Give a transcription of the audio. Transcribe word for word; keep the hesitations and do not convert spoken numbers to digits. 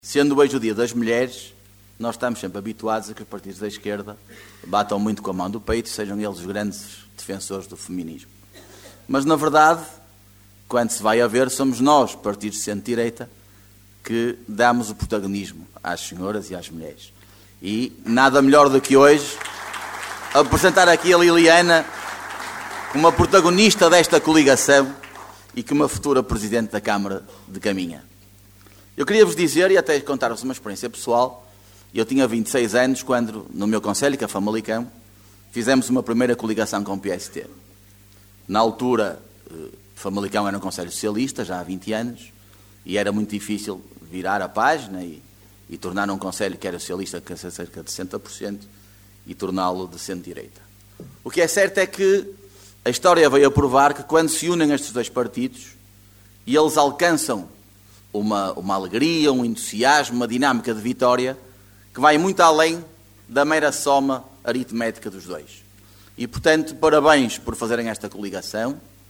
Sendo hoje o Dia das Mulheres, nós estamos sempre habituados a que os partidos da esquerda batam muito com a mão do peito e sejam eles os grandes defensores do feminismo. Mas, na verdade, quando se vai a ver, somos nós, partidos de centro-direita, que damos o protagonismo às senhoras e às mulheres. E nada melhor do que hoje apresentar aqui a Liliana, uma protagonista desta coligação e que uma futura Presidente da Câmara de Caminha. Eu queria vos dizer, e até contar-vos uma experiência pessoal, eu tinha vinte e seis anos quando, no meu concelho, que é Famalicão, fizemos uma primeira coligação com o P S T. Na altura, Famalicão era um concelho socialista, já há vinte anos, e era muito difícil virar a página e, e tornar um concelho que era socialista, que era cerca de sessenta por cento, e torná-lo de centro-direita. O que é certo é que a história veio a provar que quando se unem estes dois partidos, e eles alcançam Uma, uma alegria, um entusiasmo, uma dinâmica de vitória que vai muito além da mera soma aritmética dos dois. E, portanto, parabéns por fazerem esta coligação.